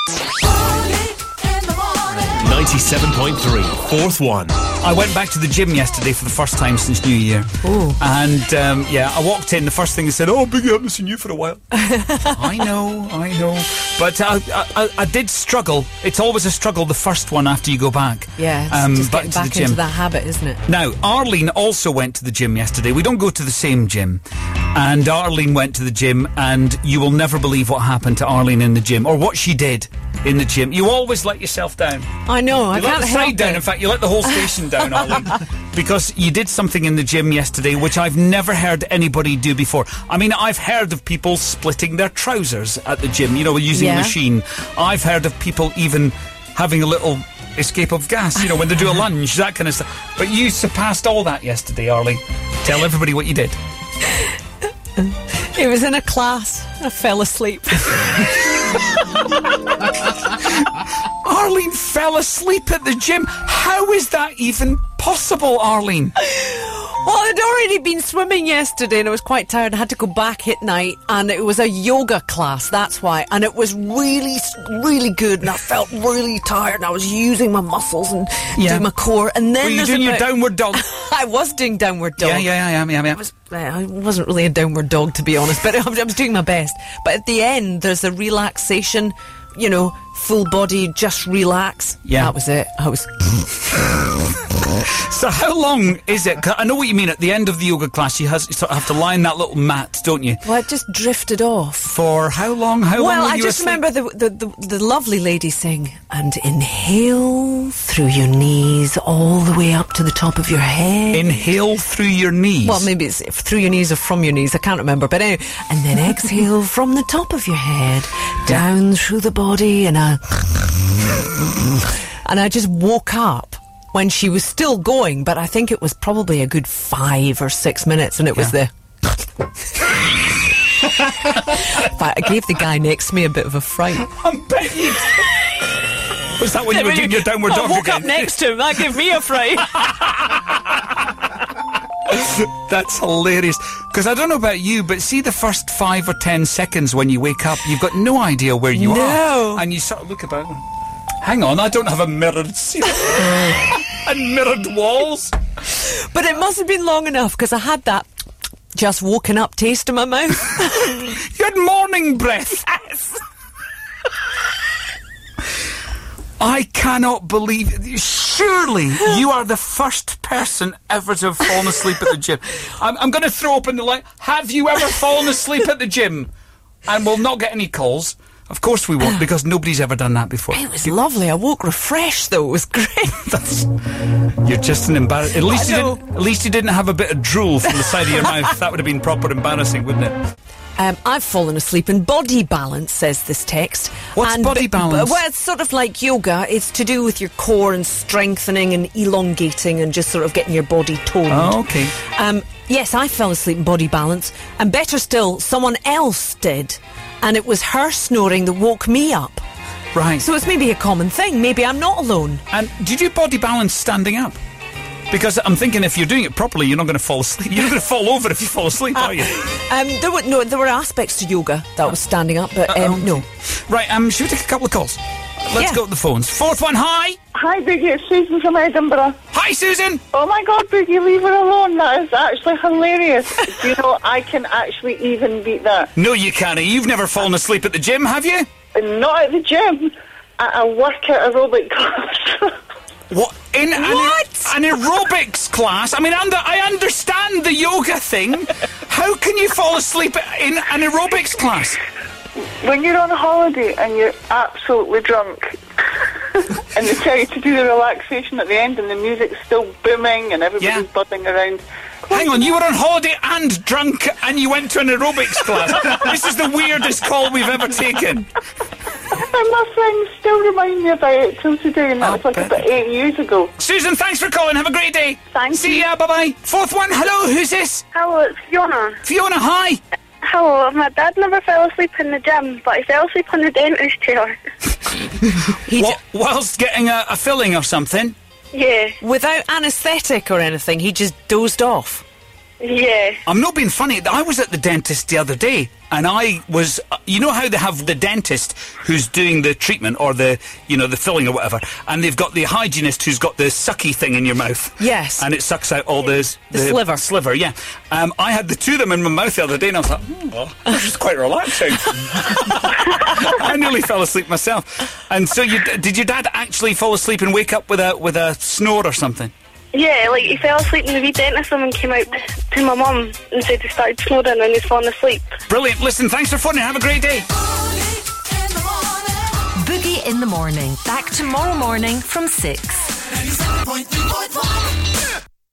97.3, fourth one. I went back to the gym yesterday for the first time since New Year. Ooh. And, I walked in. The first thing they said, "Oh, Biggie, I haven't seen you for a while." I know. But I did struggle. It's always a struggle, the first one, after you go back. Yeah, it's just back getting to the back gym. into that habit, isn't it? Now, Arlene also went to the gym yesterday. We don't go to the same gym. And Arlene went to the gym, and you will never believe what happened to Arlene in the gym, or what she did in the gym. You always let yourself down. I know, I You let can't the help side down. it. In fact, you let the whole station down, Arlene. Because you did something in the gym yesterday which I've never heard anybody do before. I mean, I've heard of people splitting their trousers at the gym, using a machine. I've heard of people even having a little escape of gas, when they do a lunge, that kind of stuff. But you surpassed all that yesterday, Arlene. Tell everybody what you did. It was in a class. I fell asleep. Arlene fell asleep at the gym. How is that even possible, Arlene? Well, I'd already been swimming yesterday and I was quite tired. I had to go back at night, and it was a yoga class, that's why. And it was really, really good, and I felt really tired, and I was using my muscles and doing my core. And then were you doing your downward dog? I was doing downward dog. Yeah. I wasn't really a downward dog, to be honest, but I was doing my best. But at the end, there's a relaxation, full body, just relax. Yeah. That was it. I was... So how long is it? 'Cause I know what you mean. At the end of the yoga class, you sort of have to lie on that little mat, don't you? Well, it just drifted off. For how long? How long Well, were I you just asleep? remember the lovely lady sing, and inhale through your knees all the way up to the top of your head. Inhale through your knees. Well, maybe it's through your knees or from your knees. I can't remember. But anyway, and then exhale from the top of your head down through the body, and I just woke up when she was still going, but I think it was probably a good 5 or 6 minutes, and it was the... But I gave the guy next to me a bit of a fright. I bet you... Was that when you were doing your downward dog I woke again? up next to him. That gave me a fright. That's hilarious. Because I don't know about you, but see the first 5 or 10 seconds when you wake up, you've got no idea where you are. And you sort of look about... Hang on, I don't have a mirrored ceiling and mirrored walls. But it must have been long enough, because I had that just woken up taste in my mouth. You had morning breath. Yes. I cannot believe it. Surely you are the first person ever to have fallen asleep at the gym. I'm going to throw open the light. Have you ever fallen asleep at the gym? And we'll not get any calls. Of course we won't, because nobody's ever done that before. It was lovely. I woke refreshed, though. It was great. You're just an embarrassment. At least you didn't have a bit of drool from the side of your mouth. That would have been proper embarrassing, wouldn't it? I've fallen asleep in body balance, says this text. What's body balance? Well, it's sort of like yoga. It's to do with your core and strengthening and elongating and just sort of getting your body toned. Oh, okay. Yes, I fell asleep in body balance. And better still, someone else did. And it was her snoring that woke me up. Right. So it's maybe a common thing. Maybe I'm not alone. And do you do body balance standing up? Because I'm thinking if you're doing it properly, you're not going to fall asleep. You're not going to fall over if you fall asleep, are you? There were aspects to yoga that was standing up, but no. Right, should we take a couple of calls? Let's go to the phones. Fourth one, hi! Hi, Biggie, it's Susan from Edinburgh. Hi, Susan! Oh my God, Biggie, leave her alone. That is actually hilarious. You know, I can actually even beat that. No, you can't. You've never fallen asleep at the gym, have you? Not at the gym. At a workout aerobic class. What? In an aerobics class? I mean, I understand the yoga thing. How can you fall asleep in an aerobics class? When you're on holiday and you're absolutely drunk and they tell you to do the relaxation at the end and the music's still booming and everybody's buzzing around. Hang on, you were on holiday and drunk and you went to an aerobics class. This is the weirdest call we've ever taken. And my friends still remind me about it till today, and that was like about 8 years ago. Susan, thanks for calling. Have a great day. Thank you. See ya, bye-bye. Fourth one, hello, who's this? Hello, it's Fiona. Fiona, hi. Hello, my dad never fell asleep in the gym, but he fell asleep on the dentist chair. Whilst getting a filling or something? Yeah. Without anaesthetic or anything, he just dozed off. Yeah. I'm not being funny. I was at the dentist the other day, and I was, you know how they have the dentist who's doing the treatment or the filling or whatever, and they've got the hygienist who's got the sucky thing in your mouth. Yes. And it sucks out all the sliver, yeah. I had the two of them in my mouth the other day, and I was like, this is quite relaxing. I nearly fell asleep myself. And so, did your dad actually fall asleep and wake up with a snore or something? Yeah, like he fell asleep and the wee dentist woman came out to my mum and said he started snoring and he's fallen asleep. Brilliant. Listen, thanks for phoning. Have a great day. Boogie in the Morning. Back tomorrow morning from 6.